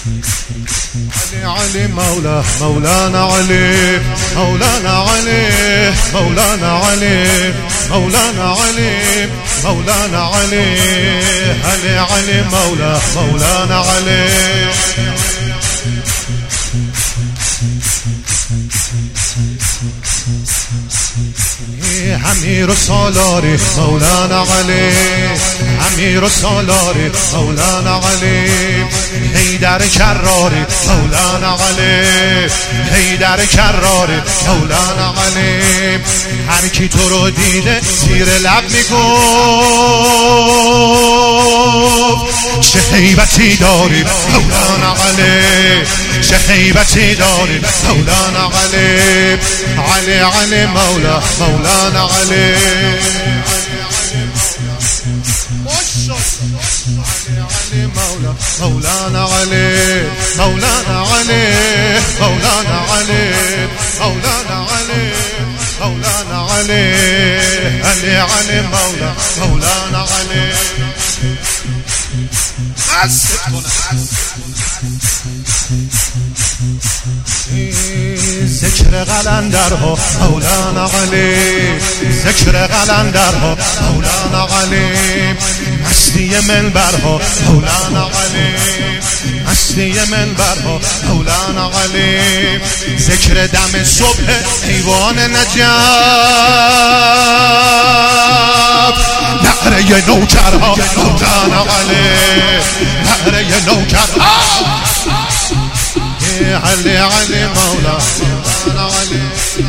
علي مولانا علي مولانا علي مولانا علي مولانا علي مولانا علي علي مولانا علي امیر و سالاری مولانا علی امیر و سالاری مولانا علی حیدر کراری مولانا علی حیدر کراری مولانا علی هر کی تو رو دیده زیر لب میگفت چه هیبتی داری مولانا علی چه هیبتی داری مولانا علی علی مولانا علي مولانا علي مولانا علي مولانا علي مولانا علي مولانا علي علي مولانا علي ذکر قلندرها مولانا علی ذکر قلندرها مولانا علی مستی منبرها مولانا علی مستی منبرها مولانا علی ذکر دم صبح ایوان نجف نعره نوکرها مولانا علی نعره نوکرها علي مولانا علي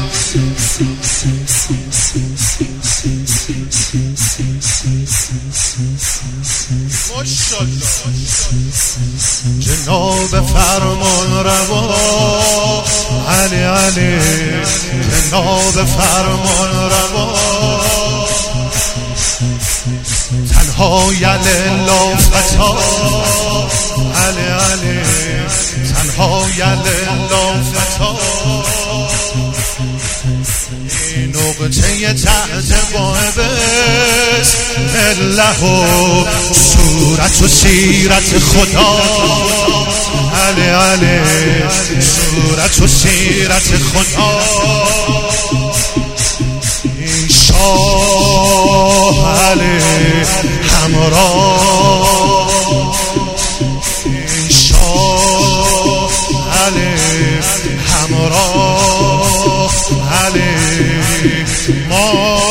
جناب فرمان روا علي جناب فرمان روا تنها یللا فتا علي تنها یللا فتا نقطه تحت باب الله و صورت و سیرت خدا علی صورت و سیرت خدا این شاه علی همراه این شاه علی همراه علی ما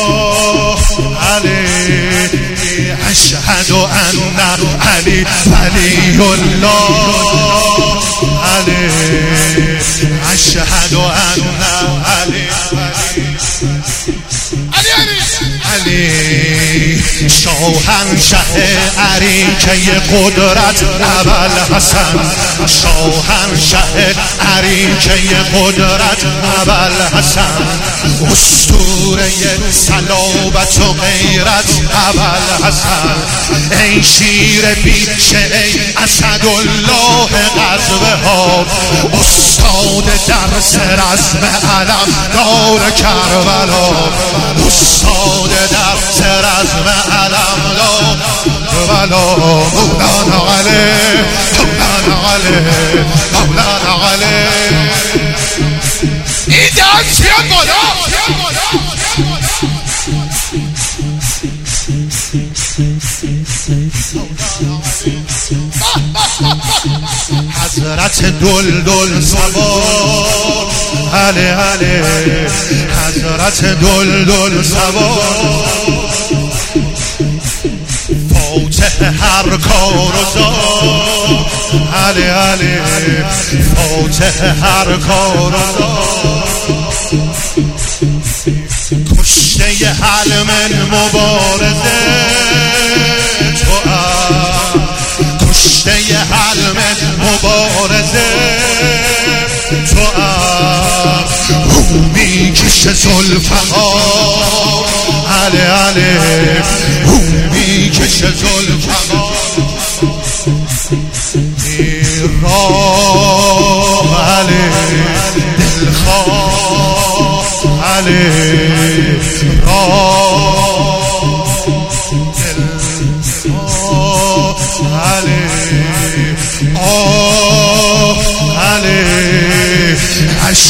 علی اشهد ان علی ولی الله علی اشهد ان علی علی شاهنشه عریکه قدرت ابل حسن شاهنشه عریکه قدرت ابل حسن اسطوره صلابت و غیرت ابل حسن ای شیر پیشه ای اسدالله غزوه ها استاد درس رزم علم دار کربلا استاد درس رزم علم دار کربلا مولانا علی مولانا علی مولانا علی این دست چیه بالا حضرت دلدل سوار علی حضرت دلدل سوار فاتح هر کار و زار علی فاتح هر کار و زار کشته حلم مبارزه تو کشته حلم مبارزه تو میکشه زلفقار علی میکشه زلفقار راه علی دلخواه علی راه دلخواه علی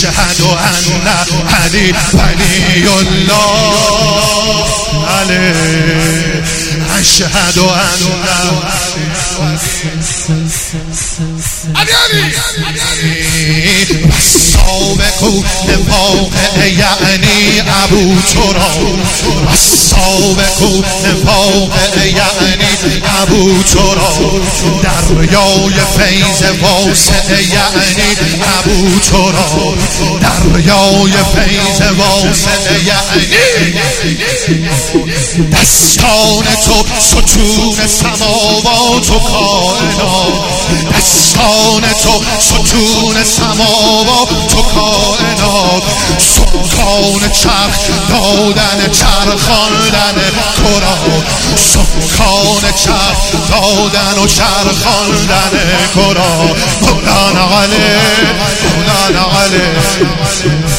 اشهد ان علی ولی الله علی اشهد ان والسابق واقع یعنی ابو تراب والسابق واقع یعنی ابو تراب دریای فیض واسع یعنی ابو تراب دریای فیض واسع یعنی دستان تو ستون سماوات و کائنات دستان تو ستون سماوات و کائنات سکان چرخ دادن چرخاندن کرات سکان چرخ دادن و چرخاندن کرات مولانا علی مولانا علی